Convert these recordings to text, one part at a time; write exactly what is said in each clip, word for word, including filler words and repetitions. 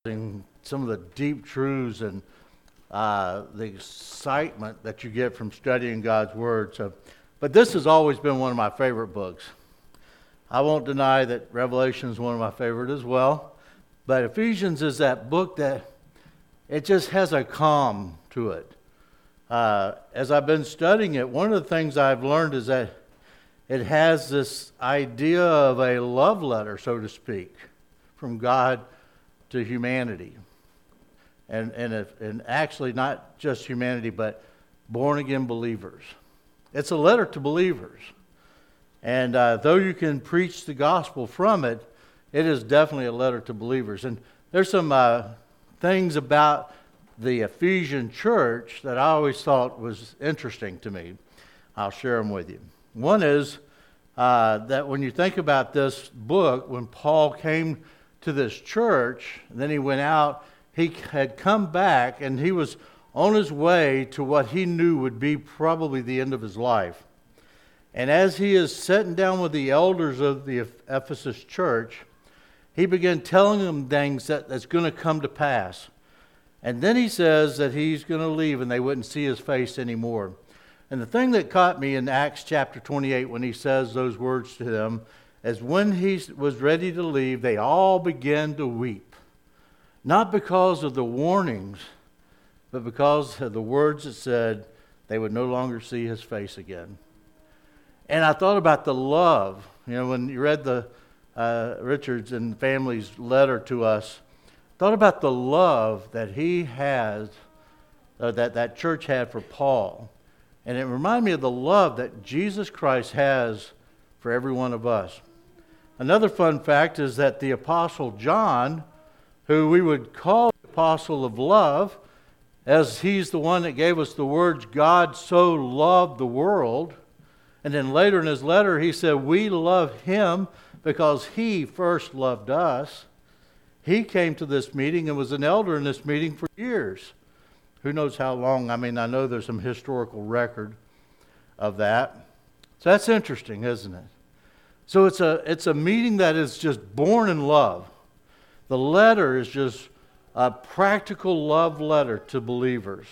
some of the deep truths and uh, the excitement that you get from studying God's Word. So, but this has always been one of my favorite books. I won't deny that Revelation is one of my favorite as well, but Ephesians is that book that it just has a calm to it. Uh, as I've been studying it, one of the things I've learned is that it has this idea of a love letter, so to speak, from God to humanity. And and, if, and actually not just humanity, but born-again believers. It's a letter to believers. And uh, though you can preach the gospel from it, it is definitely a letter to believers. And there's some uh, things about the Ephesian church that I always thought was interesting to me. I'll share them with you. One is uh, that when you think about this book, when Paul came to this church, and then he went out, he had come back, and he was on his way to what he knew would be probably the end of his life. And as he is sitting down with the elders of the Ephesus church, he began telling them things that, that's going to come to pass. And then he says that he's going to leave and they wouldn't see his face anymore. And the thing that caught me in Acts chapter twenty-eight when he says those words to them is when he was ready to leave, they all began to weep. Not because of the warnings, but because of the words that said they would no longer see his face again. And I thought about the love. You know, when you read the uh, Richards and family's letter to us, thought about the love that he has, uh, that that church had for Paul. And it reminded me of the love that Jesus Christ has for every one of us. Another fun fact is that the Apostle John, who we would call the Apostle of Love, as he's the one that gave us the words, God so loved the world. And then later in his letter, he said, we love him because he first loved us. He came to this meeting and was an elder in this meeting for years. Who knows how long? I mean, I know there's some historical record of that. So that's interesting, isn't it? So it's a it's a meeting that is just born in love. The letter is just a practical love letter to believers.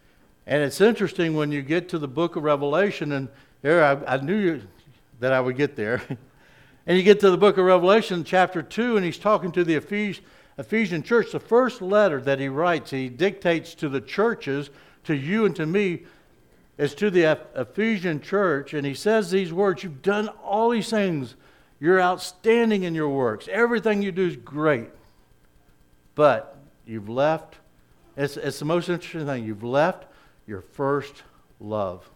And it's interesting when you get to the book of Revelation, and there I, I knew you, that I would get there. And you get to the book of Revelation, chapter two, and he's talking to the Ephes- Ephesian church. The first letter that he writes, he dictates to the churches, to you and to me, is to the Ephesian church. And he says these words, you've done all these things. You're outstanding in your works. Everything you do is great. But you've left, it's, it's the most interesting thing, you've left your first love.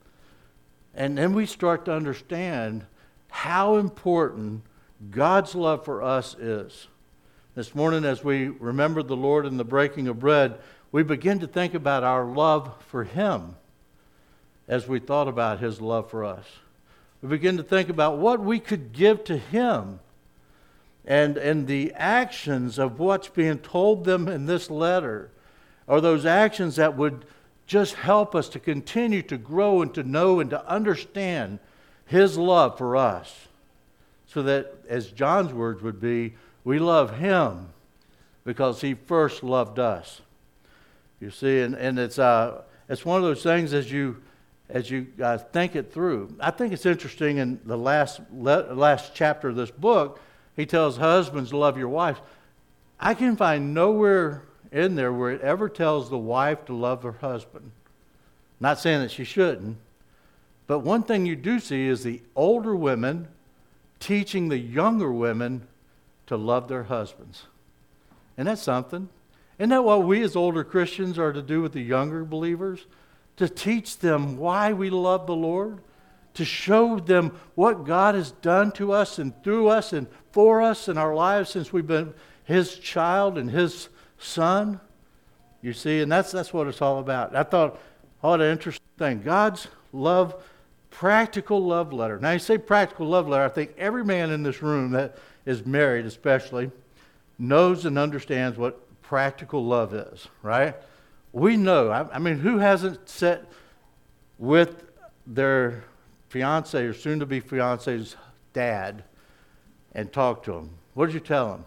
And then we start to understand how important God's love for us is. This morning, as we remember the Lord in the breaking of bread, we begin to think about our love for Him as we thought about His love for us. We begin to think about what we could give to Him and, and the actions of what's being told them in this letter are those actions that would just help us to continue to grow and to know and to understand His love for us, so that, as John's words would be, we love Him because He first loved us. You see, and, and it's uh, it's one of those things as you as you uh, think it through. I think it's interesting in the last le- last chapter of this book, he tells husbands to love your wives. I can find nowhere in there where it ever tells the wife to love her husband. Not saying that she shouldn't. But one thing you do see is the older women teaching the younger women to love their husbands. And that's something. Isn't that what we as older Christians are to do with the younger believers? To teach them why we love the Lord. To show them what God has done to us and through us and for us in our lives since we've been His child and His son. You see, and that's that's what it's all about. I thought, what an interesting thing. God's love, practical love letter. Now, you say practical love letter, I think every man in this room that is married especially knows and understands what practical love is, right? We know. I, I mean, who hasn't sat with their fiance or soon-to-be fiance's dad and talked to him? What did you tell him?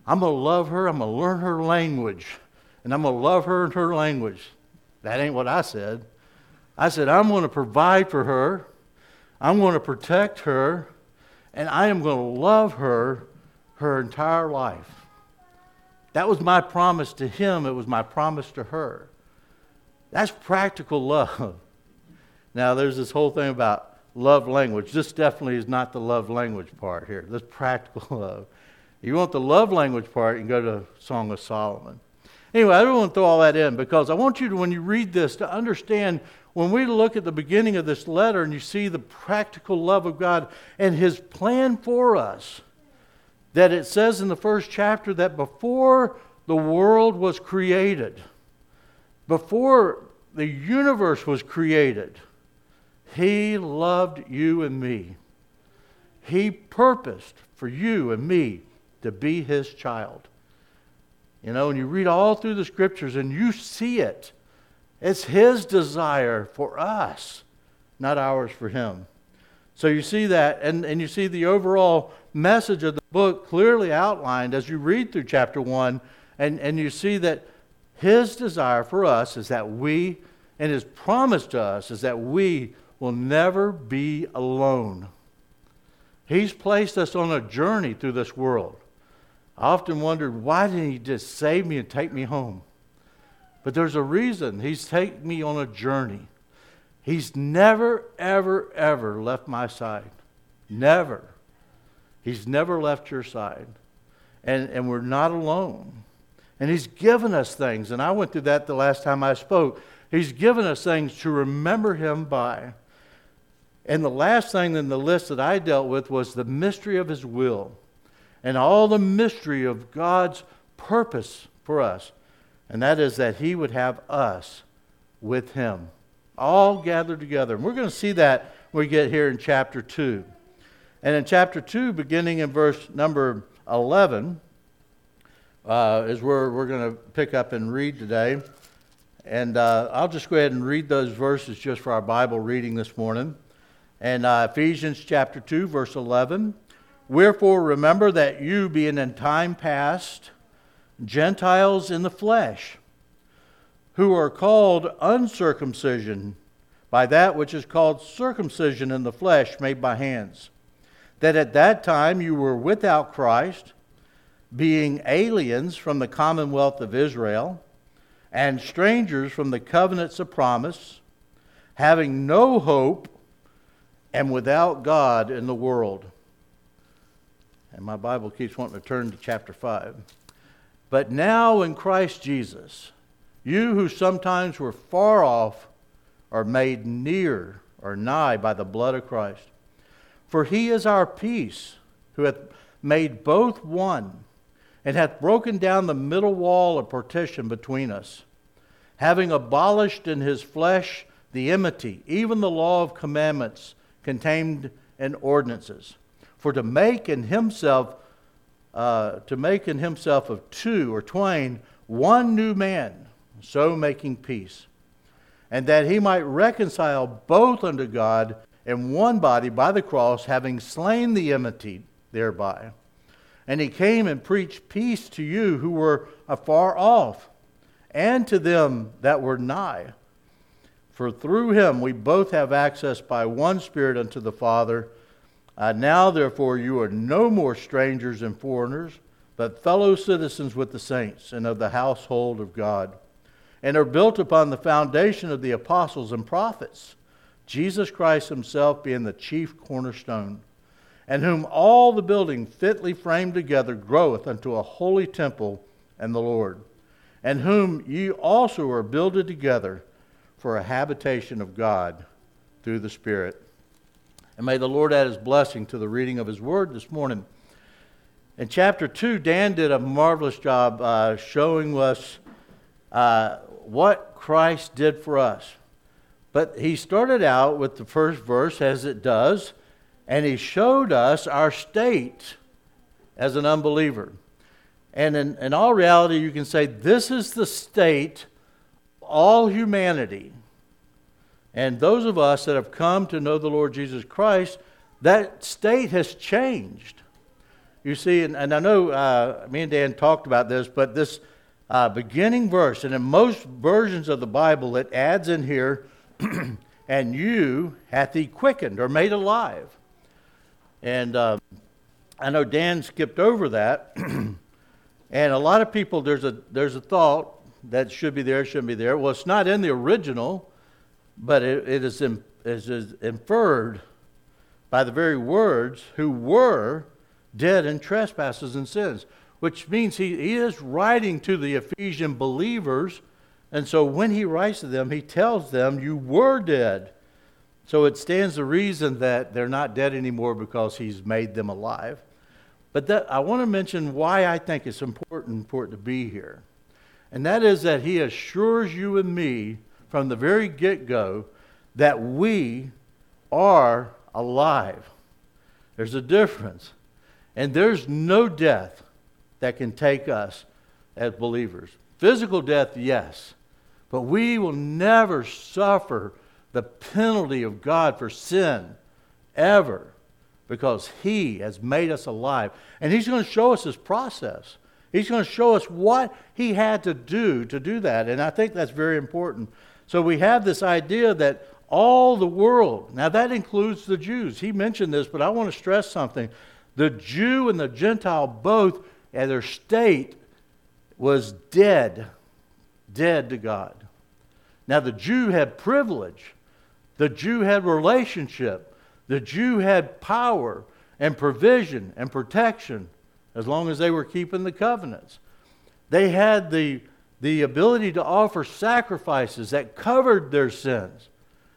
I'm going to love her. I'm going to learn her language. And I'm going to love her in her language. That ain't what I said. I said, I'm going to provide for her. I'm going to protect her. And I am going to love her her entire life. That was my promise to him. It was my promise to her. That's practical love. Now, there's this whole thing about love language. This definitely is not the love language part here. This practical love. You want the love language part, you can go to Song of Solomon. Anyway, I don't want to throw all that in because I want you to, when you read this, to understand when we look at the beginning of this letter and you see the practical love of God and his plan for us, that it says in the first chapter that before the world was created, before the universe was created, he loved you and me. He purposed for you and me to be his child. You know, and you read all through the scriptures and you see it. It's his desire for us, not ours for him. So you see that, and, and you see the overall message of the book clearly outlined as you read through chapter one, and, and you see that his desire for us is that we, and his promise to us is that we will never be alone. He's placed us on a journey through this world. I often wondered, why didn't he just save me and take me home? But there's a reason. He's taken me on a journey. He's never, ever, ever left my side. Never. He's never left your side. And, and we're not alone. And he's given us things. And I went through that the last time I spoke. He's given us things to remember him by. And the last thing in the list that I dealt with was the mystery of his will. And all the mystery of God's purpose for us. And that is that he would have us with him. All gathered together. And we're going to see that when we get here in chapter two. And in chapter two, beginning in verse number eleven, uh, is where we're going to pick up and read today. And uh, I'll just go ahead and read those verses just for our Bible reading this morning. And uh, Ephesians chapter two, verse eleven. Wherefore remember that you, being in time past Gentiles in the flesh, who are called uncircumcision by that which is called circumcision in the flesh made by hands, that at that time you were without Christ, being aliens from the commonwealth of Israel, and strangers from the covenants of promise, having no hope, and without God in the world. And my Bible keeps wanting to turn to chapter five. But now in Christ Jesus, you who sometimes were far off are made near or nigh by the blood of Christ. For he is our peace, who hath made both one, and hath broken down the middle wall of partition between us, having abolished in his flesh the enmity, even the law of commandments contained in ordinances, for to make in himself uh, to make in himself of two or twain one new man, so making peace, and that he might reconcile both unto God in one body by the cross, having slain the enmity thereby. And he came and preached peace to you who were afar off, and to them that were nigh. For through him we both have access by one Spirit unto the Father. Uh, now therefore you are no more strangers and foreigners, but fellow citizens with the saints and of the household of God, and are built upon the foundation of the apostles and prophets, Jesus Christ himself being the chief cornerstone, and whom all the building fitly framed together groweth unto a holy temple in the Lord, and whom ye also are builded together for a habitation of God through the Spirit. And may the Lord add his blessing to the reading of his word this morning. In chapter two, Dan did a marvelous job uh, showing us uh, what Christ did for us. But he started out with the first verse, as it does, and he showed us our state as an unbeliever. And in, in all reality, you can say this is the state of all humanity. And those of us that have come to know the Lord Jesus Christ, that state has changed. You see, and, and I know uh, me and Dan talked about this, but this uh, beginning verse, and in most versions of the Bible, it adds in here, and you hath he quickened or made alive. And uh, I know Dan skipped over that. And a lot of people, there's a there's a thought that should be there, shouldn't be there. Well, it's not in the original, but it, it is, in, it is inferred by the very words, who were dead in trespasses and sins, which means he, he is writing to the Ephesian believers. And so when he writes to them, he tells them, you were dead. So it stands to reason that they're not dead anymore because he's made them alive. But that, I want to mention why I think it's important for it to be here. And that is that he assures you and me from the very get-go that we are alive. There's a difference. And there's no death that can take us as believers. Physical death, yes. But we will never suffer the penalty of God for sin, ever. Because he has made us alive. And he's going to show us his process. He's going to show us what he had to do to do that. And I think that's very important. So we have this idea that all the world, now that includes the Jews. He mentioned this, but I want to stress something. The Jew and the Gentile both, at their state, was dead. Dead to God. Now the Jew had privilege. The Jew had relationship. The Jew had power and provision and protection as long as they were keeping the covenants. They had the, the ability to offer sacrifices that covered their sins.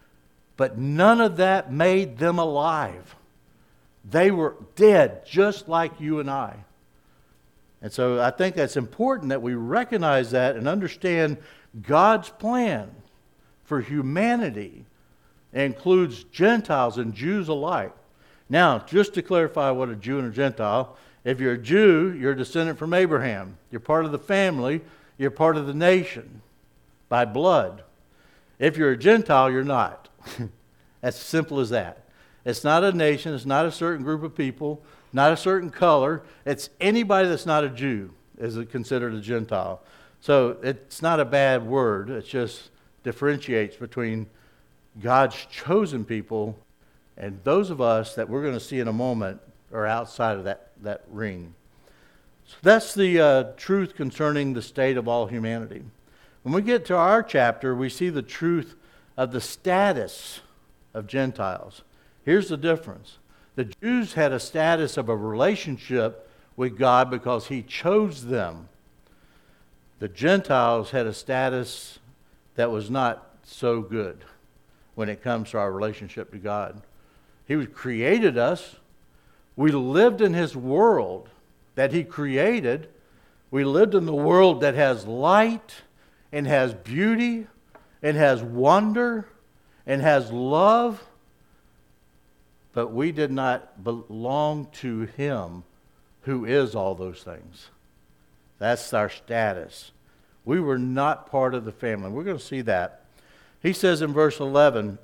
But none of that made them alive. They were dead just like you and I. And so I think that's important that we recognize that and understand God's plan for humanity includes Gentiles and Jews alike. Now, just to clarify what a Jew and a Gentile, if you're a Jew, you're a descendant from Abraham. You're part of the family. You're part of the nation by blood. If you're a Gentile, you're not. As simple as that. It's not a nation. It's not a certain group of people. Not a certain color. It's anybody that's not a Jew is considered a Gentile. So it's not a bad word. It just differentiates between God's chosen people and those of us that we're going to see in a moment are outside of that, that ring. So that's the uh, truth concerning the state of all humanity. When we get to our chapter, we see the truth of the status of Gentiles. Here's the difference. The Jews had a status of a relationship with God because he chose them. The Gentiles had a status that was not so good when it comes to our relationship to God. He created us. We lived in his world that he created. We lived in the world that has light and has beauty and has wonder and has love. But we did not belong to him who is all those things. That's our status. We were not part of the family. We're going to see that. He says in verse eleven,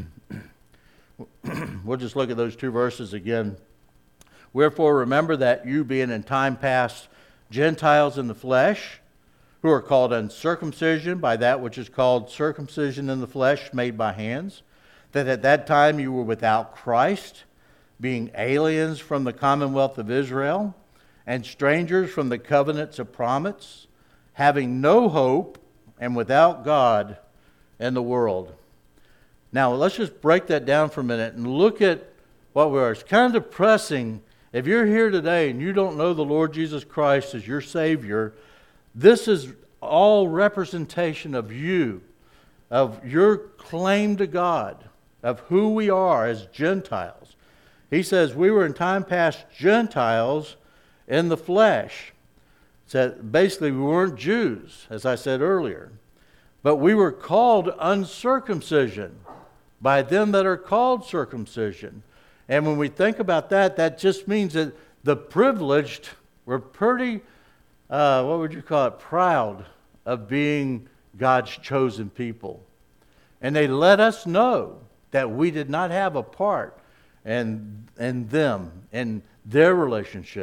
we'll just look at those two verses again. Wherefore remember that you being in time past Gentiles in the flesh, who are called uncircumcision by that which is called circumcision in the flesh made by hands, that at that time you were without Christ, being aliens from the commonwealth of Israel, and strangers from the covenants of promise, having no hope and without God in the world. Now, let's just break that down for a minute and look at what we are. It's kind of depressing. If you're here today and you don't know the Lord Jesus Christ as your Savior, this is all representation of you, of your claim to God, of who we are as Gentiles. He says we were in time past Gentiles in the flesh. So basically, we weren't Jews, as I said earlier. But we were called uncircumcision by them that are called circumcision. And when we think about that, that just means that the privileged were pretty, uh, what would you call it, proud of being God's chosen people. And they let us know that we did not have a part in, in them, in their relationship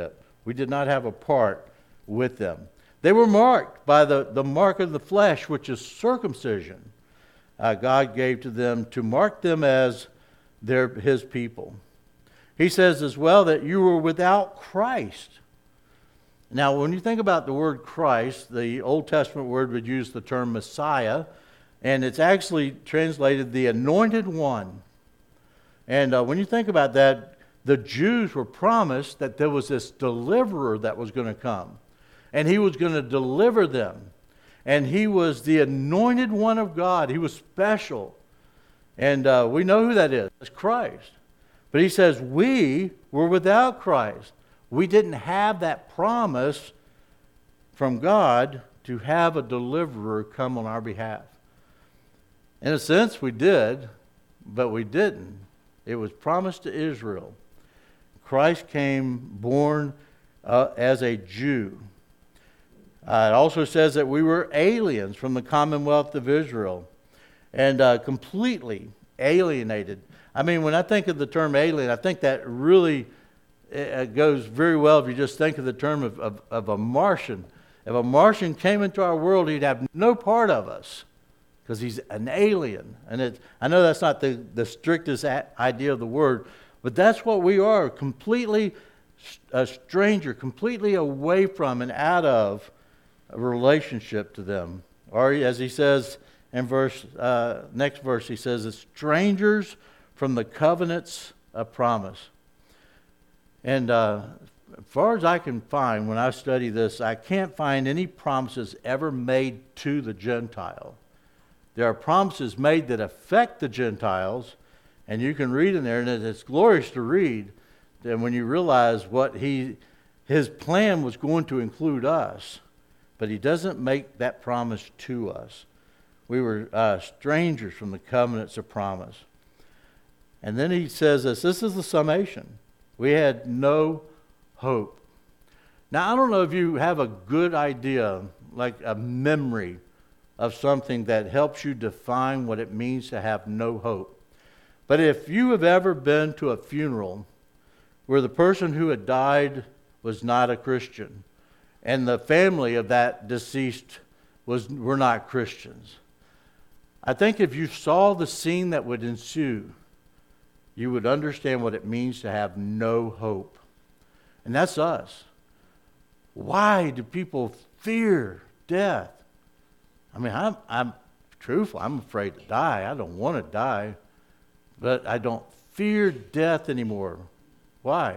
We did not have a part with them. They were marked by the, the mark of the flesh, which is circumcision. Uh, God gave to them to mark them as their, his people. He says as well that you were without Christ. Now, when you think about the word Christ, the Old Testament word would use the term Messiah, and it's actually translated the Anointed One. And uh, when you think about that, the Jews were promised that there was this deliverer that was going to come, and he was going to deliver them. And he was the Anointed One of God. He was special. And uh, we know who that is. It's Christ. But he says we were without Christ. We didn't have that promise from God to have a deliverer come on our behalf. In a sense, we did, but we didn't. It was promised to Israel. Christ came born uh, as a Jew. Uh, it also says that we were aliens from the commonwealth of Israel and uh, completely alienated. I mean, when I think of the term alien, I think that really uh, goes very well if you just think of the term of, of, of a Martian. If a Martian came into our world, he'd have no part of us because he's an alien. And it, I know that's not the, the strictest a- idea of the word, but that's what we are, completely a stranger, completely away from and out of a relationship to them. Or as he says in verse uh, next verse, he says, "As strangers from the covenants of promise." And uh, as far as I can find, when I study this, I can't find any promises ever made to the Gentile. There are promises made that affect the Gentiles, and you can read in there, and it's glorious to read. And when you realize what he, his plan was going to include us, but he doesn't make that promise to us. We were uh, strangers from the covenants of promise. And then he says this, this is the summation. We had no hope. Now, I don't know if you have a good idea, like a memory of something that helps you define what it means to have no hope. But if you have ever been to a funeral where the person who had died was not a Christian, and the family of that deceased was were not Christians, I think if you saw the scene that would ensue, you would understand what it means to have no hope. And that's us. Why do people fear death? I mean, I'm, I'm truthful. I'm afraid to die. I don't want to die. But I don't fear death anymore. Why?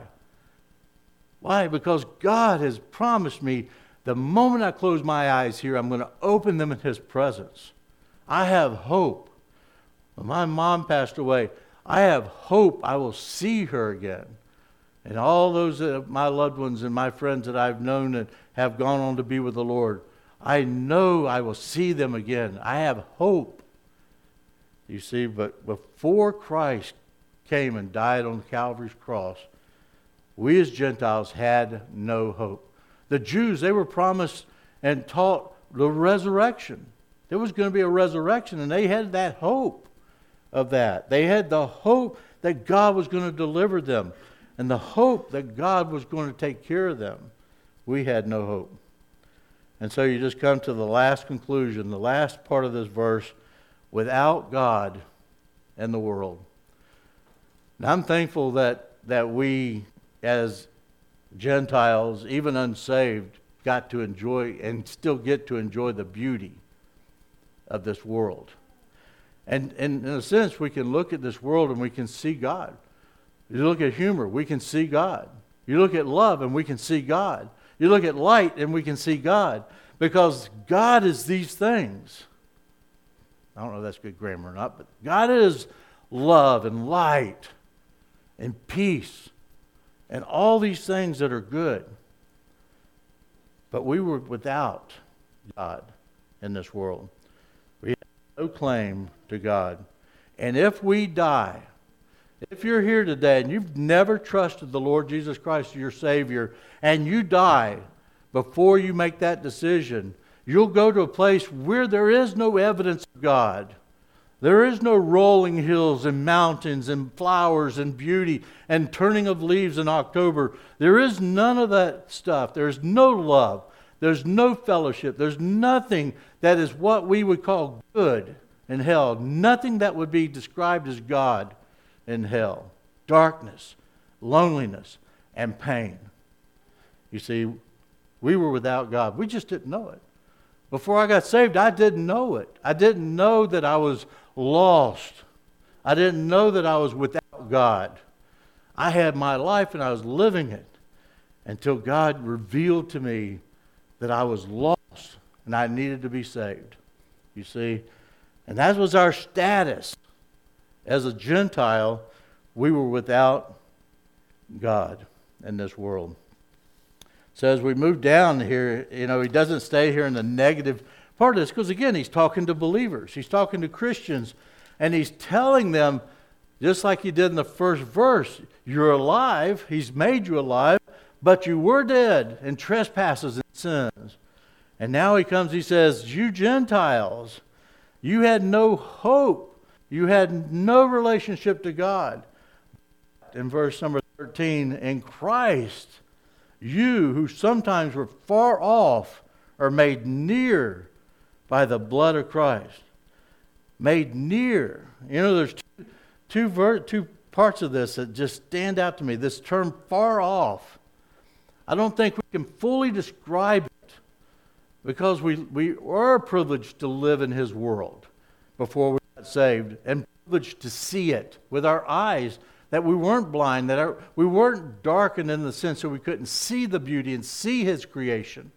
Why? Because God has promised me the moment I close my eyes here, I'm going to open them in His presence. I have hope. When my mom passed away, I have hope I will see her again. And all those uh, my loved ones and my friends that I've known and have gone on to be with the Lord, I know I will see them again. I have hope. You see, but before Christ came and died on Calvary's cross, we as Gentiles had no hope. The Jews, they were promised and taught the resurrection. There was going to be a resurrection, and they had that hope of that. They had the hope that God was going to deliver them, and the hope that God was going to take care of them. We had no hope. And so you just come to the last conclusion, the last part of this verse, without God and the world. Now, I'm thankful that, that we, as Gentiles, even unsaved, got to enjoy and still get to enjoy the beauty of this world. And, and in a sense, we can look at this world and we can see God. You look at humor, we can see God. You look at love and we can see God. You look at light and we can see God. Because God is these things. I don't know if that's good grammar or not, but God is love and light and peace and all these things that are good. But we were without God in this world. We have no claim to God. And if we die, if you're here today and you've never trusted the Lord Jesus Christ as your Savior, and you die before you make that decision, you'll go to a place where there is no evidence of God. There is no rolling hills and mountains and flowers and beauty and turning of leaves in October. There is none of that stuff. There's no love. There's no fellowship. There's nothing that is what we would call good in hell. Nothing that would be described as God in hell. Darkness, loneliness, and pain. You see, we were without God. We just didn't know it. Before I got saved, I didn't know it. I didn't know that I was lost. I didn't know that I was without God. I had my life and I was living it until God revealed to me that I was lost and I needed to be saved. You see? And that was our status. As a Gentile, we were without God in this world. So as we move down here, you know, he doesn't stay here in the negative part of this, because again, he's talking to believers. He's talking to Christians, and he's telling them, just like he did in the first verse, you're alive, he's made you alive, but you were dead in trespasses and sins. And now he comes, he says, you Gentiles, you had no hope. You had no relationship to God. In verse number thirteen, in Christ, you who sometimes were far off are made near by the blood of Christ. Made near. You know, there's two, two, ver- two parts of this that just stand out to me. This term far off. I don't think we can fully describe it because we, we were privileged to live in His world before we got saved, and privileged to see it with our eyes, that we weren't blind, that our, we weren't darkened in the sense that we couldn't see the beauty and see His creation.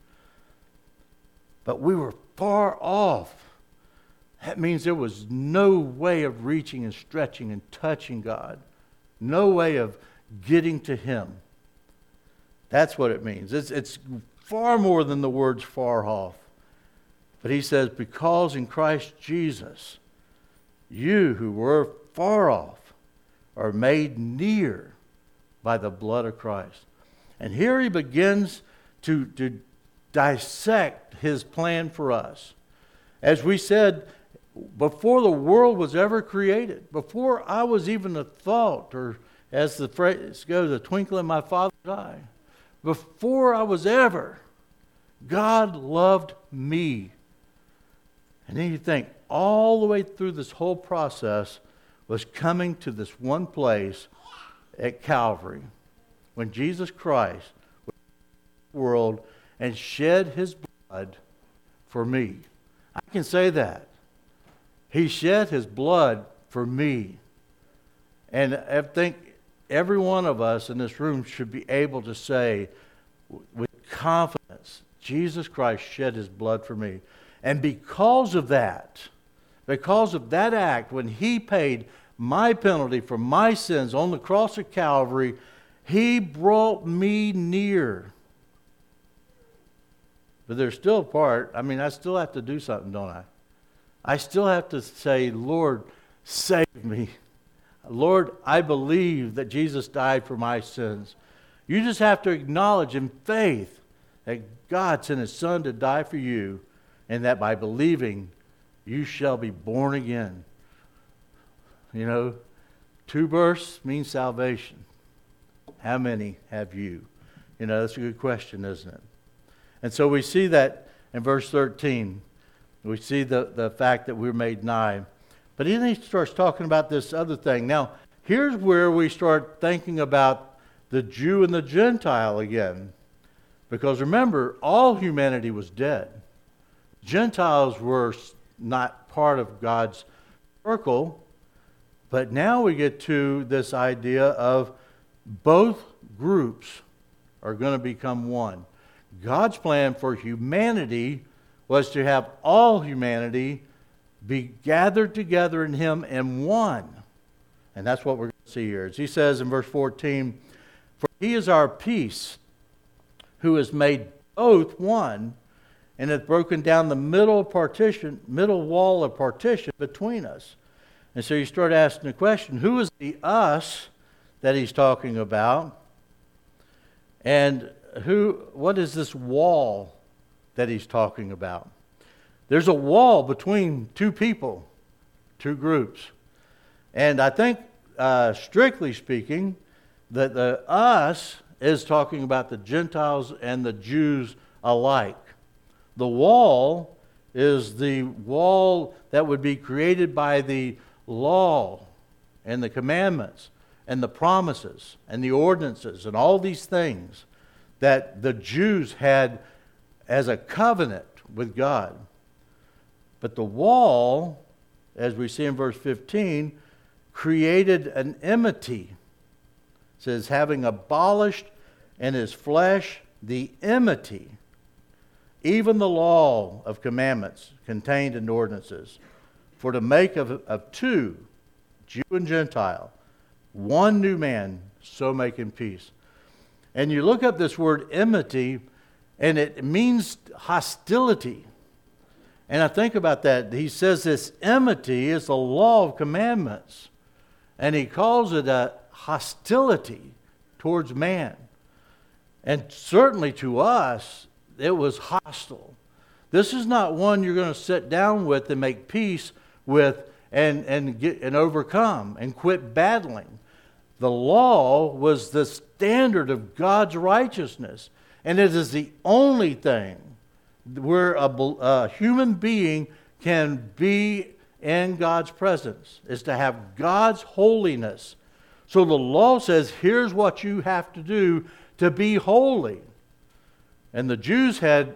But we were far off. That means there was no way of reaching and stretching and touching God. No way of getting to Him. That's what it means. It's, it's far more than the words far off. But he says, because in Christ Jesus, you who were far off are made near by the blood of Christ. And here he begins to, to dissect his plan for us. As we said, before the world was ever created, before I was even a thought, or as the phrase goes, a twinkle in my Father's eye, before I was ever, God loved me. And then you think, all the way through this whole process was coming to this one place at Calvary, when Jesus Christ was in the world and shed His blood for me. I can say that. He shed His blood for me. And I think every one of us in this room should be able to say with confidence, Jesus Christ shed His blood for me. And because of that, because of that act, when He paid my penalty for my sins on the cross of Calvary, He brought me near. But there's still a part, I mean, I still have to do something, don't I? I still have to say, Lord, save me. Lord, I believe that Jesus died for my sins. You just have to acknowledge in faith that God sent His Son to die for you, and that by believing, you shall be born again. You know, two births means salvation. How many have you? You know, that's a good question, isn't it? And so we see that in verse thirteen. We see the, the fact that we're made nigh. But then he starts talking about this other thing. Now, here's where we start thinking about the Jew and the Gentile again. Because remember, all humanity was dead. Gentiles were not part of God's circle. But now we get to this idea of both groups are going to become one. God's plan for humanity was to have all humanity be gathered together in Him in one. And that's what we're going to see here. As he says in verse fourteen, for He is our peace, who has made both one, and hath broken down the middle partition, middle wall of partition between us. And so you start asking the question, who is the us that he's talking about? And who? What is this wall that he's talking about? There's a wall between two people. two groups. And I think, uh, strictly speaking, that the us is talking about the Gentiles and the Jews alike. The wall is the wall that would be created by the law and the commandments and the promises and the ordinances and all these things that the Jews had as a covenant with God. But the wall, as we see in verse fifteen, created an enmity. It says, having abolished in his flesh the enmity, even the law of commandments contained in ordinances, for to make of, of two, Jew and Gentile, one new man, so making peace. And you look up this word enmity, and it means hostility. And I think about that. He says this enmity is the law of commandments. And he calls it a hostility towards man. And certainly to us, it was hostile. This is not one you're going to sit down with and make peace with and, and, get, and overcome and quit battling. The law was the standard of God's righteousness. And it is the only thing where a, a human being can be in God's presence, is to have God's holiness. So the law says, here's what you have to do to be holy. And the Jews had,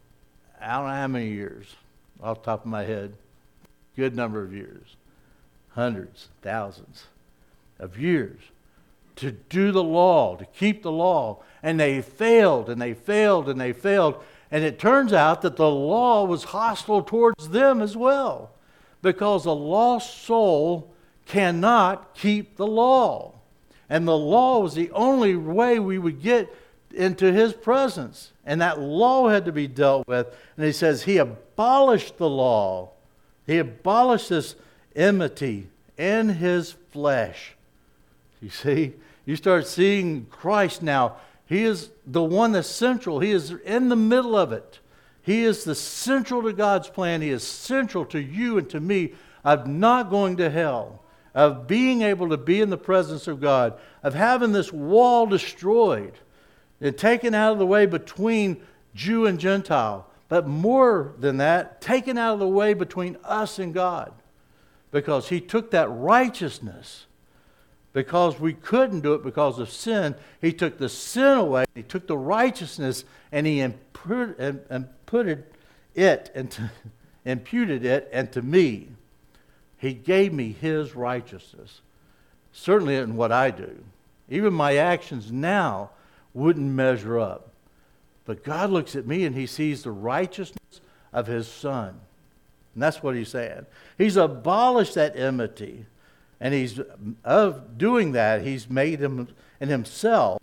I don't know how many years, off the top of my head, good number of years, hundreds, thousands of years, to do the law, to keep the law. And they failed, and they failed, and they failed. And it turns out that the law was hostile towards them as well, because a lost soul cannot keep the law. And the law was the only way we would get into his presence. And that law had to be dealt with. And he says he abolished the law. He abolished this enmity in his flesh. You see, you start seeing Christ now. He is the one that's central. He is in the middle of it. He is the central to God's plan. He is central to you and to me of not going to hell, of being able to be in the presence of God, of having this wall destroyed and taken out of the way between Jew and Gentile. But more than that, taken out of the way between us and God. Because he took that righteousness, because we couldn't do it because of sin, he took the sin away, he took the righteousness, and he imputed, imputed it into, imputed it into me. He gave me his righteousness. Certainly in what I do. Even my actions now wouldn't measure up. But God looks at me and he sees the righteousness of his Son. And that's what he's saying. He's abolished that enmity. And he's, of doing that, he's made him in himself,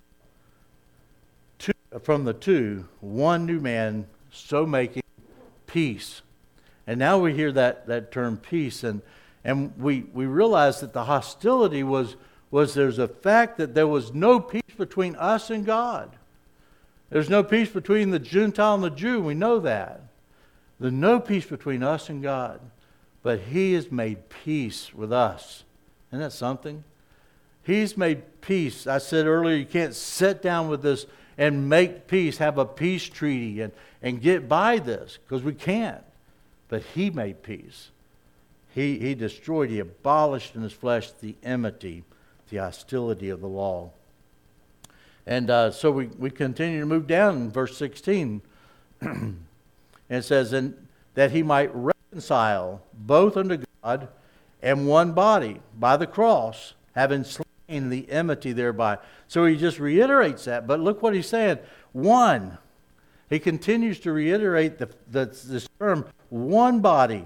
two, from the two, one new man, so making peace. And now we hear that, that term peace, and, and we, we realize that the hostility was, was there's a fact that there was no peace between us and God. There's no peace between the Gentile and the Jew. We know that. There's no peace between us and God. But he has made peace with us. Isn't that something? He's made peace. I said earlier, you can't sit down with this and make peace, have a peace treaty and, and get by this, because we can't. But he made peace. He, he destroyed, he abolished in his flesh the enmity, the hostility of the law. And uh, so we, we continue to move down in verse sixteen. And it says, and that he might reconcile both unto God and one body by the cross, having slain the enmity thereby. So he just reiterates that. But look what he's saying. One. He continues to reiterate the, the, this term, one body.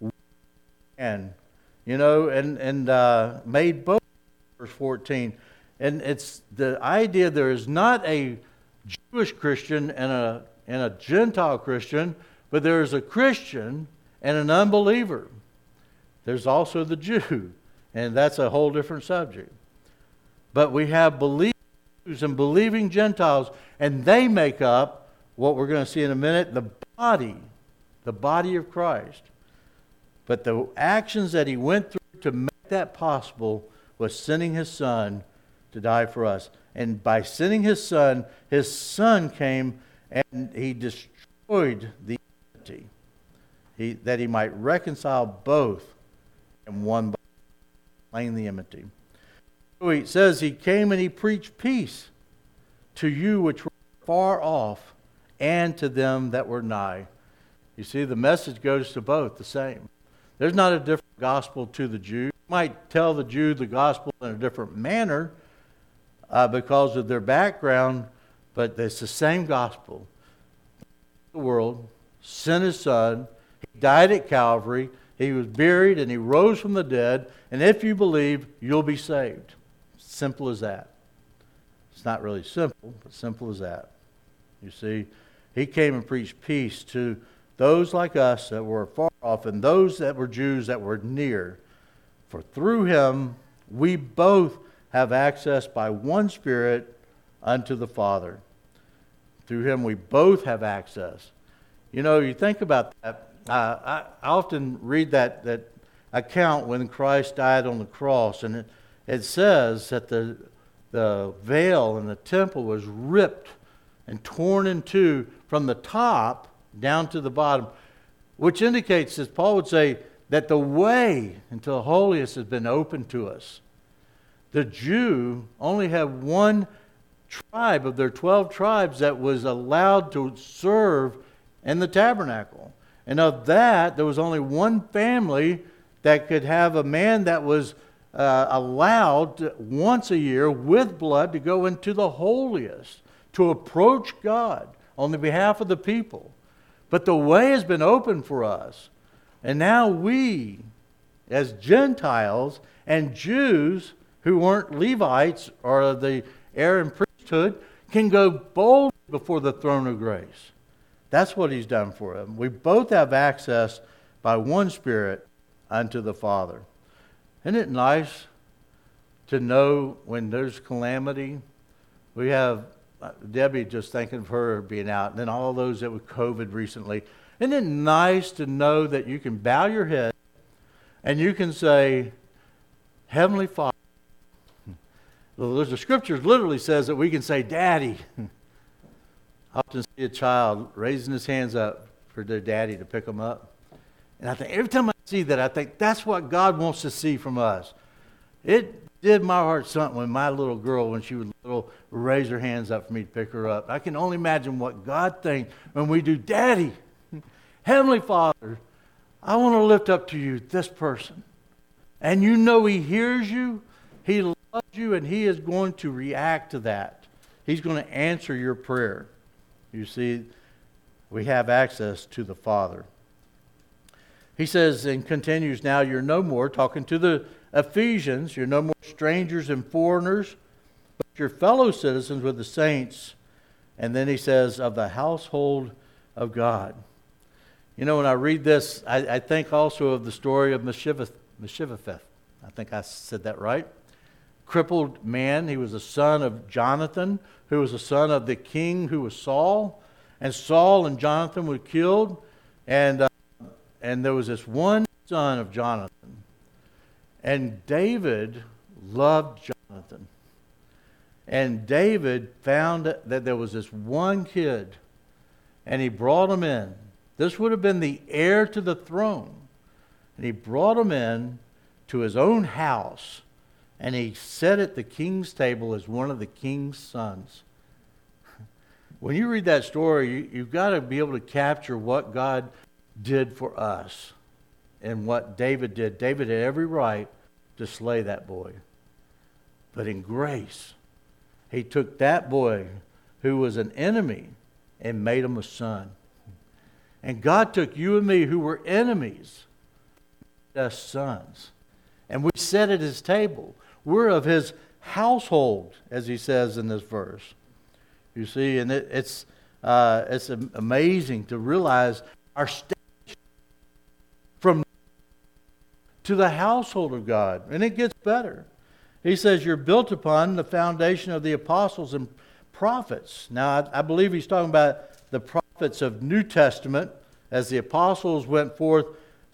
And, you know, and, and uh, made both, verse fourteen. And it's the idea there is not a Jewish Christian and a, and a Gentile Christian, but there is a Christian and an unbeliever. There's also the Jew, and that's a whole different subject. But we have believing Jews and believing Gentiles, and they make up what we're going to see in a minute, the body, the body of Christ. But the actions that he went through to make that possible was sending his son to die for us. And by sending his son, his son came and he destroyed the enmity, he, that he might reconcile both in one body, laying the enmity. So he says he came and he preached peace to you which were far off and to them that were nigh. You see, the message goes to both the same. There's not a different gospel to the Jew. You might tell the Jew the gospel in a different manner uh, because of their background, but it's the same gospel. The world sent his son. He died at Calvary. He was buried and he rose from the dead. And if you believe, you'll be saved. Simple as that. It's not really simple, but simple as that. You see, he came and preached peace to those like us that were far off and those that were Jews that were near. For through him we both have access by one Spirit unto the Father. Through him we both have access. You know, you think about that. Uh, I, I often read that, that account when Christ died on the cross, and it, it says that the, the veil in the temple was ripped and torn in two from the top down to the bottom, which indicates, as Paul would say, that the way into the holiest has been opened to us. The Jew only had one tribe of their twelve tribes that was allowed to serve in the tabernacle. And of that, there was only one family that could have a man that was uh, allowed to, once a year with blood to go into the holiest, to approach God on the behalf of the people. But the way has been opened for us. And now we, as Gentiles and Jews who weren't Levites or the Aaron priesthood, can go boldly before the throne of grace. That's what he's done for them. We both have access by one Spirit unto the Father. Isn't it nice to know when there's calamity? We have Debbie, just thinking of her being out, and then all those that with COVID recently. Isn't it nice to know that you can bow your head and you can say, Heavenly Father. The scripture literally says that we can say, Daddy. I often see a child raising his hands up for their daddy to pick them up. And I think every time I see that, I think that's what God wants to see from us. It did my heart something when my little girl, when she was little, raise her hands up for me to pick her up. I can only imagine what God thinks when we do, Daddy, Heavenly Father, I want to lift up to you this person. And you know he hears you, he loves you, and he is going to react to that. He's going to answer your prayer. You see, we have access to the Father. He says and continues, now you're no more, talking to the Ephesians, you're no more strangers and foreigners, but you're fellow citizens with the saints. And then he says, of the household of God. You know, when I read this, I, I think also of the story of Mephibosheth. I think I said that right. Crippled man. He was the son of Jonathan, who was the son of the king who was Saul. And Saul and Jonathan were killed. And, uh, and there was this one son of Jonathan. And David loved Jonathan. And David found that there was this one kid, and he brought him in. This would have been the heir to the throne. And he brought him in to his own house, and he sat at the king's table as one of the king's sons. When you read that story, you, you've got to be able to capture what God did for us and what David did. David had every right to slay that boy. But in grace, he took that boy who was an enemy and made him a son. And God took you and me who were enemies, as sons. And we sat at his table. We're of his household, as he says in this verse. You see, and it, it's uh, it's amazing to realize our stage from to the household of God. And it gets better. He says you're built upon the foundation of the apostles and prophets. Now, I, I believe he's talking about the prophets of New Testament as the apostles went forth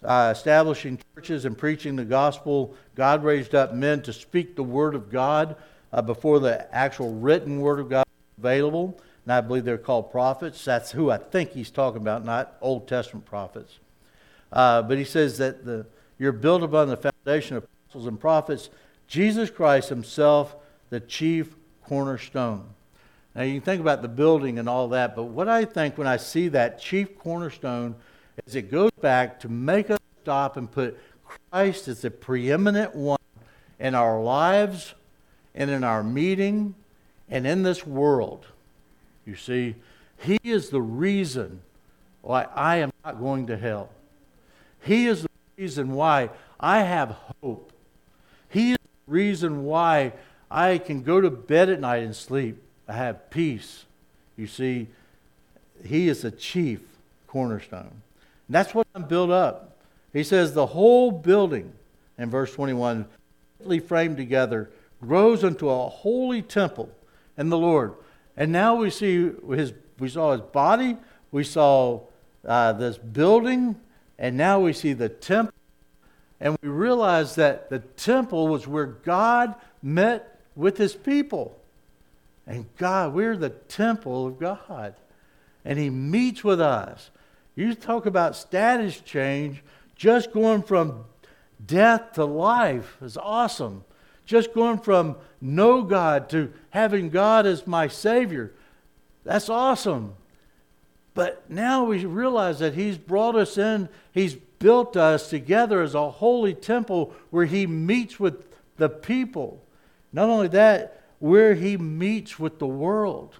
uh, establishing churches and preaching the gospel. God raised up men to speak the word of God uh, before the actual written word of God was available. And I believe they're called prophets. That's who I think he's talking about, not Old Testament prophets. Uh, but he says that the, you're built upon the foundation of apostles and prophets, Jesus Christ himself, the chief cornerstone. Now you can think about the building and all that, but what I think when I see that chief cornerstone is it goes back to make us stop and put Christ as the preeminent one in our lives and in our meeting and in this world. You see, he is the reason why I am not going to hell. He is the reason why I have hope. He is the reason why I can go to bed at night and sleep. I have peace. You see, he is the chief cornerstone. And that's what I'm built up. He says the whole building, in verse twenty-one, fitly framed together, grows into a holy temple in the Lord. And now we see his, we saw his body, we saw uh, this building, and now we see the temple. And we realize that the temple was where God met with his people. And God, we're the temple of God. And he meets with us. You talk about status change, just going from death to life is awesome. Just going from no God to having God as my Savior, that's awesome. But now we realize that he's brought us in, he's built us together as a holy temple where he meets with the people. Not only that, where he meets with the world.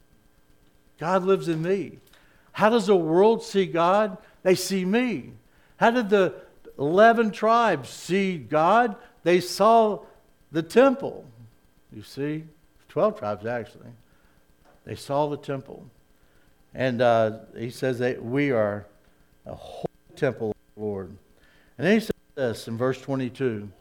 God lives in me. How does the world see God? They see me. How did the eleven tribes see God? They saw the temple. You see, twelve tribes actually. They saw the temple. And uh, he says that we are a holy temple of the Lord. And then he says this in verse twenty-two.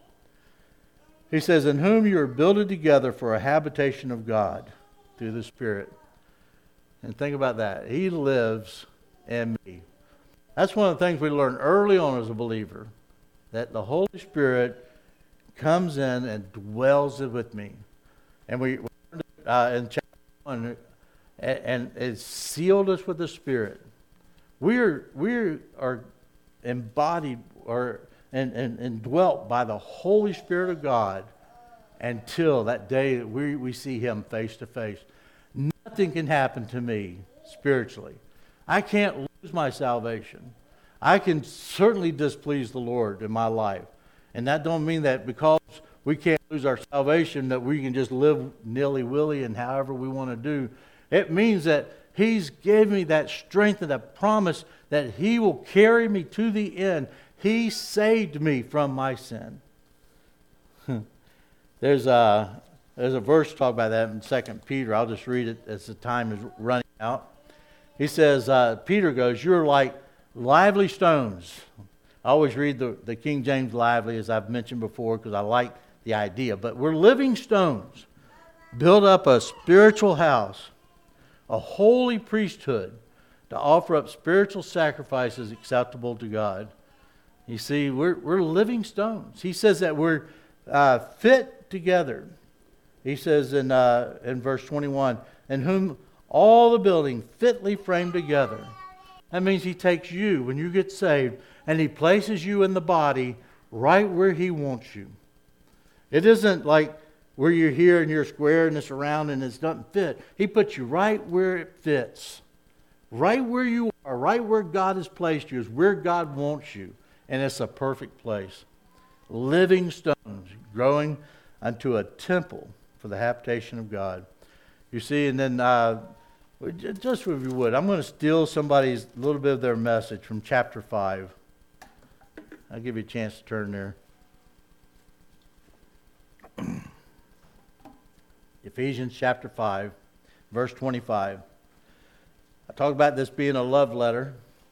He says, in whom you are builded together for a habitation of God through the Spirit. And think about that. He lives in me. That's one of the things we learn early on as a believer, that the Holy Spirit comes in and dwells with me. And we learned it uh, in chapter one, and, and it sealed us with the Spirit. We are, we are embodied or and, and, and dwelt by the Holy Spirit of God until that day that we, we see him face to face. Nothing can happen to me spiritually. I can't lose my salvation. I can certainly displease the Lord in my life. And that don't mean that because we can't lose our salvation that we can just live nilly-willy and however we want to do. It means that he's given me that strength and that promise that he will carry me to the end. He saved me from my sin. there's, a, there's a verse talk about that in Second Peter. I'll just read it as the time is running out. He says, uh, Peter goes, you're like lively stones. I always read the, the King James lively, as I've mentioned before, because I like the idea. But we're living stones. Build up a spiritual house, a holy priesthood, to offer up spiritual sacrifices acceptable to God. You see, we're, we're living stones. He says that we're uh, fit together. He says in, uh, in verse twenty-one, in whom all the building fitly framed together. That means he takes you when you get saved and he places you in the body right where he wants you. It isn't like where you're here and you're square and it's around and it doesn't fit. He puts you right where it fits. Right where you are, right where God has placed you is where God wants you. And it's a perfect place. Living stones growing unto a temple for the habitation of God. You see, and then uh, just if you would, I'm going to steal somebody's little bit of their message from chapter five. I'll give you a chance to turn there. Ephesians chapter five, verse twenty-five. I talk about this being a love letter.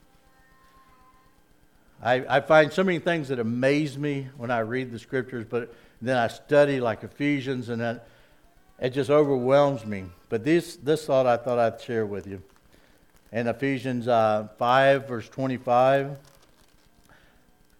I, I find so many things that amaze me when I read the scriptures, but then I study like Ephesians, and then it just overwhelms me. But this this thought I thought I'd share with you. In Ephesians uh, five, verse twenty-five,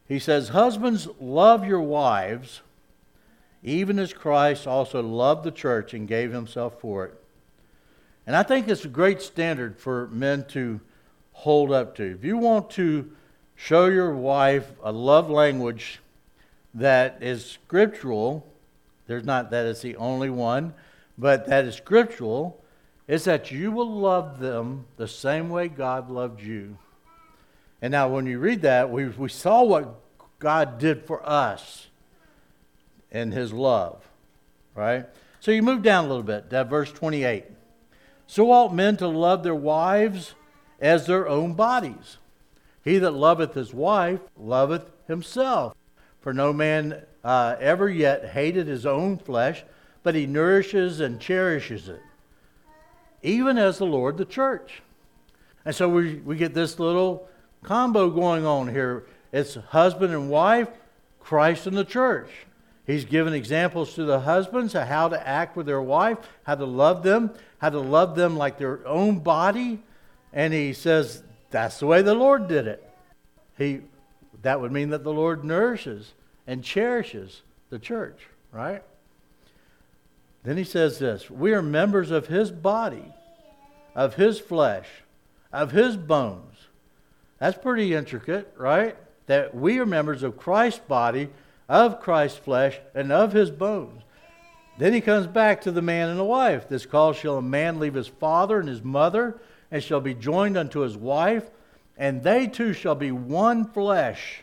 He says, husbands, love your wives, even as Christ also loved the church and gave himself for it. And I think it's a great standard for men to hold up to. If you want to show your wife a love language that is scriptural, there's not that it's the only one, but that is scriptural, is that you will love them the same way God loved you. And now when you read that, we, we saw what God did for us in his love, right? So you move down a little bit, that verse twenty-eight. So ought men to love their wives as their own bodies. He that loveth his wife loveth himself. For no man uh, ever yet hated his own flesh, but he nourishes and cherishes it, even as the Lord the church. And so we, we get this little combo going on here. It's husband and wife, Christ and the church. He's given examples to the husbands of how to act with their wife, how to love them, how to love them like their own body. And he says that's the way the Lord did it. He, that would mean that the Lord nourishes and cherishes the church, right? Then he says this, we are members of his body, of his flesh, of his bones. That's pretty intricate, right? That we are members of Christ's body, of Christ's flesh, and of his bones. Then he comes back to the man and the wife. This cause shall a man leave his father and his mother, and shall be joined unto his wife, and they two shall be one flesh.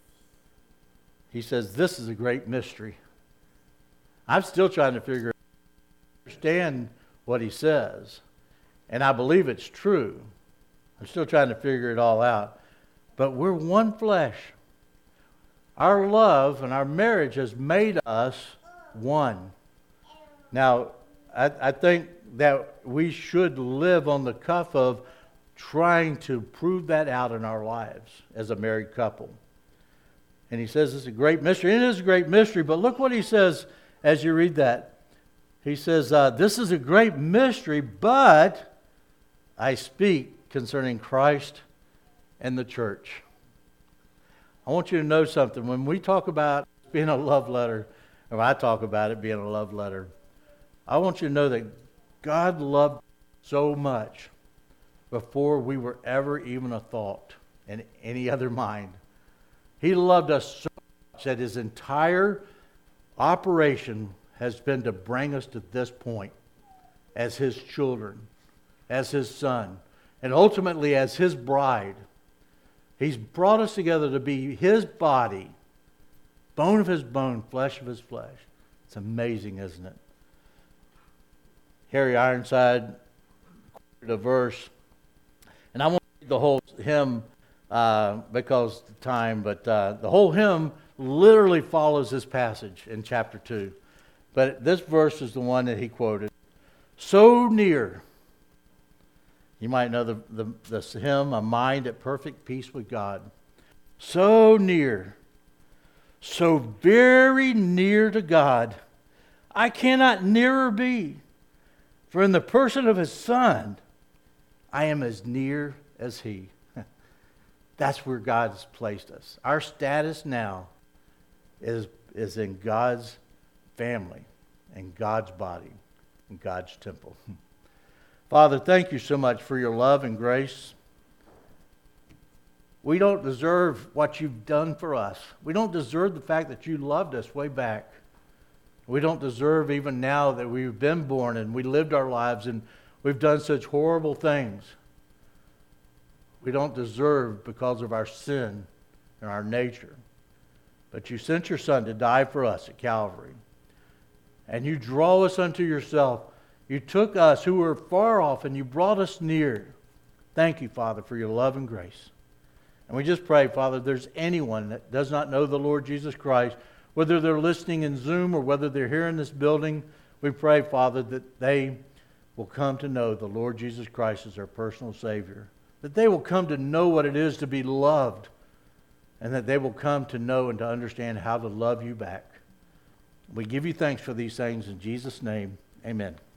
He says this is a great mystery. I'm still trying to figure out, understand what he says. And I believe it's true. I'm still trying to figure it all out. But we're one flesh. Our love and our marriage has made us one. Now, I, I think that we should live on the cuff of trying to prove that out in our lives as a married couple. And he says it's a great mystery. And it is a great mystery, but look what he says as you read that. He says, uh, this is a great mystery, but I speak concerning Christ and the church. I want you to know something. When we talk about being a love letter, or I talk about it being a love letter, I want you to know that God loved so much before we were ever even a thought in any other mind. He loved us so much that his entire operation has been to bring us to this point as his children, as his son, and ultimately as his bride. He's brought us together to be his body, bone of his bone, flesh of his flesh. It's amazing, isn't it? Harry Ironside quoted a verse, and I won't read the whole hymn uh, because of the time, but uh, the whole hymn literally follows this passage in chapter two. But this verse is the one that he quoted. So near. You might know the, the, the hymn, A Mind at Perfect Peace with God. So near, so very near to God, I cannot nearer be. For in the person of his Son, I am as near as he. That's where God's placed us. Our status now is, is in God's family, in God's body, in God's temple. Father, thank you so much for your love and grace. We don't deserve what you've done for us. We don't deserve the fact that you loved us way back. We don't deserve even now that we've been born and we lived our lives and we've done such horrible things. We don't deserve because of our sin and our nature. But you sent your Son to die for us at Calvary. And you draw us unto yourself. You took us who were far off and you brought us near. Thank you, Father, for your love and grace. And we just pray, Father, if there's anyone that does not know the Lord Jesus Christ, whether they're listening in Zoom or whether they're here in this building, we pray, Father, that they will come to know the Lord Jesus Christ as their personal Savior. That they will come to know what it is to be loved. And that they will come to know and to understand how to love you back. We give you thanks for these things in Jesus' name. Amen.